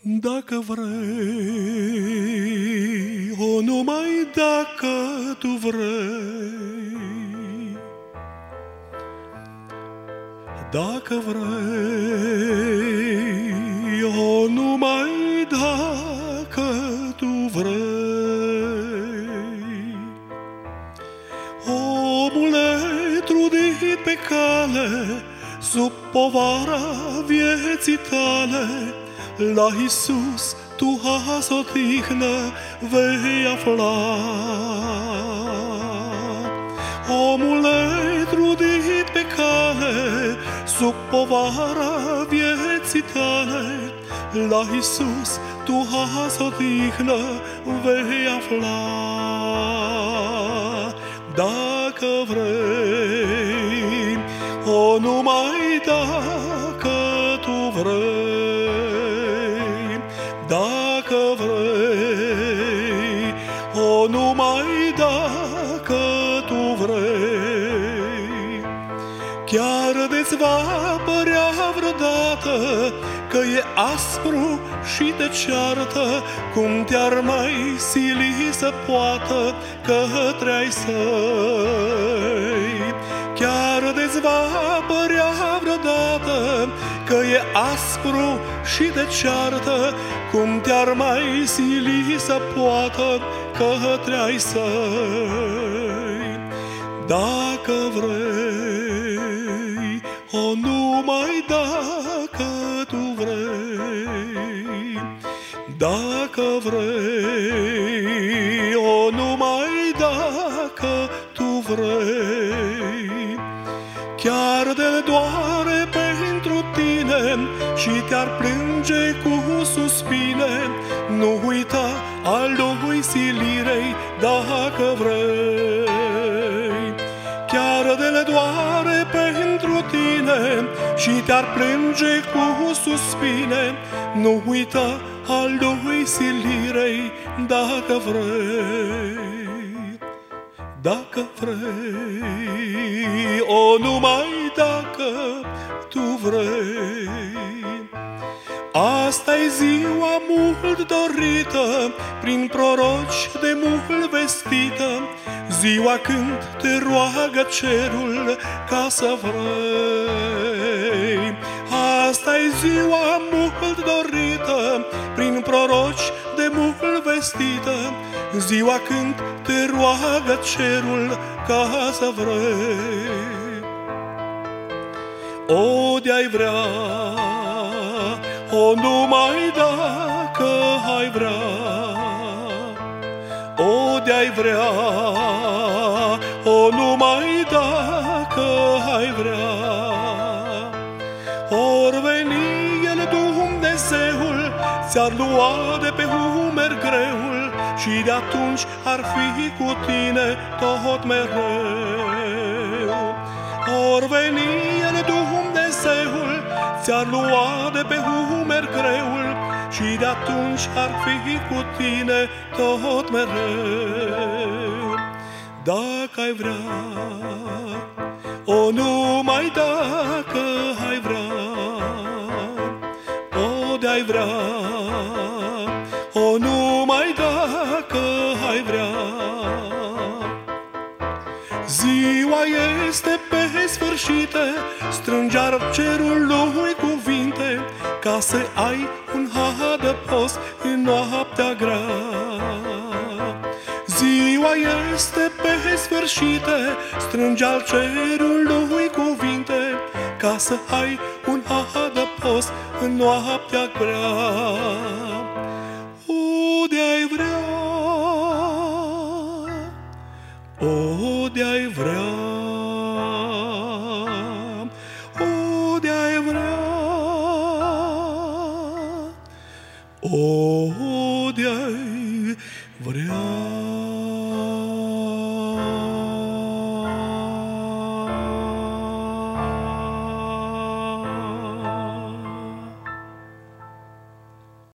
Dacă vrei, o numai dacă tu vrei. Dacă vrei, o numai dacă tu vrei. Omule trudit pe cale, sub povara vieții tale, la Iisus tu azi o tihnă vei afla. Omule trudit pe cale, sub povara vieții tale, la Iisus tu azi o tihnă vei afla. Dacă vrei, o numai dacă tu vrei. Dacă vrei, o numai dacă tu vrei. Chiar de-ți va părea vreodată că e aspru și te ceartă, cum te-ar mai sili să poată către ai săi. Chiar de-ți va părea vreodată că e aspru și te ceartă, cum te-ar mai sili să poată către ai săi. Dacă vrei, o numai dacă tu vrei. Dacă vrei, o numai dacă tu vrei. Chiar de doare pentru tine și te-ar plânge cu suspine, nu uita al lui silirei dacă vrei. Chiar de doare pentru tine și te-ar plânge cu suspine, nu uita al lui silirei dacă vrei. Dacă vrei, o numai dacă tu vrei. Asta-i ziua mult dorită, prin proroci de mult vestită, ziua când te roagă cerul ca să vrei. Asta-i ziua mult dorită, prin proroci de mult vestită, ziua când te roagă cerul ca să vrei. O, de-ai vrea, o numai dacă ai vrea. O, de-ai vrea, o numai dacă ai vrea. Or veni el Dumnezeul, ți-ar lua de pe umeri greul și de atunci ar fi cu tine tot mereu. Or veni el Dumnezeul, ți-ar lua de pe umeri greul și de atunci ar fi cu tine tot mereu. Dacă ai vrea, o numai dacă ai vrea. O, de-ai vrea, o numai dacă ai vrea. Ziua este pe sfârșită, strânge-ar cerul lui cuvinte, ca să ai un adăpost în noaptea grea. Ziua este pe sfârșită, strânge-ar cerul lui cuvinte, ca să ai un adăpost în noaptea grea. O, de-ai vrea, o, de-ai vrea, o, de-ai vrea, o, de-ai vrea.